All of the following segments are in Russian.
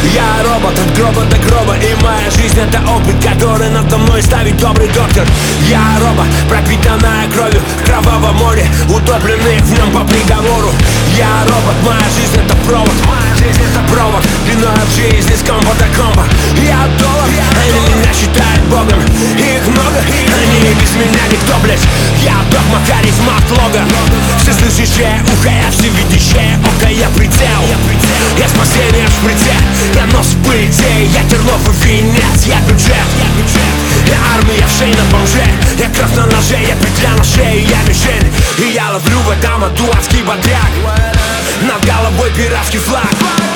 Я робот от гроба до гроба, и моя жизнь это опыт, который надо мной ставит добрый доктор. Я робот, пропитанная кровью, в кровавом море, утопленный в нем по приговору. Я робот, моя жизнь это провод, моя жизнь это провод, длиною в жизни с комбо до комбо. Я доллар, они меня считают богом, их много, они без меня никто, блять. Я догма, харизма от лога, всеслышащее ухо, я всевидящее око, я прицел. Я спасение в шприце, я нос в пыльце, я Терлов и венец, я бюджет. Я армия в шее на бомже, я кровь на ноже, я петля на шее, я мишень. И я ловлю в этом аду адский бодряк, над головой пиратский флаг.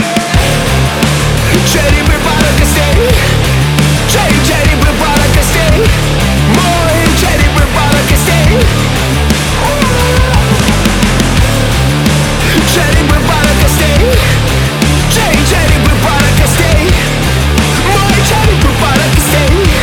Черепы пара костей, черепы пара костей, мой черепы пара костей. Черепы пара костей, черепы пара костей, мой черепы пара костей.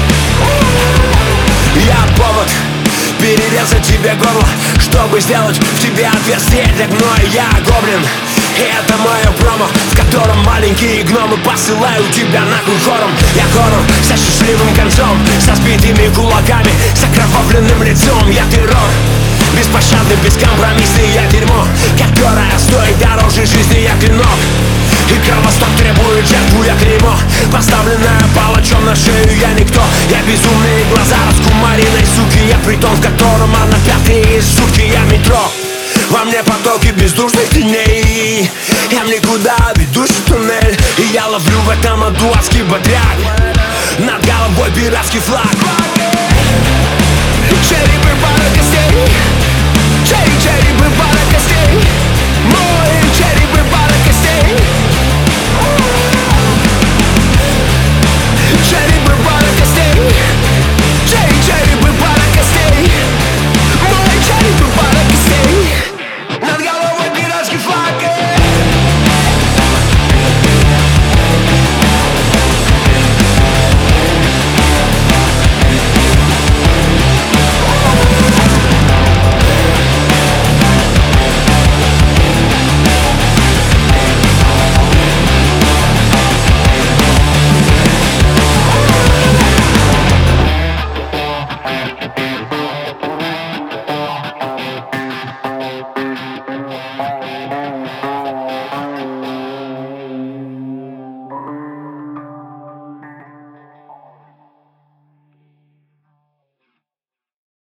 Я повод перерезать тебе горло, чтобы сделать в тебе отверстие для гноя. Я гоблин, и это мое промо, в котором маленькие гномы посылают тебя нахуй хором. Я хоррор со счастливым концом, со сбитыми кулаками, с окровавленным лицом. Я террор, беспощадный, бескомпромиссный, я дерьмо, которое стоит дороже жизни, я клинок. И кровосток требует жертву, я клеймо, поставленная палачом на шею, я никто. Я безумные глаза раскумаренной суки, я притон, в котором она пятые сутки, я метро. Во мне потоки бездушных теней, я в никуда ведущий туннель. И я ловлю в этом аду адский бодряк, над головой пиратский флаг. Черепы пара костей, черепы пара костей.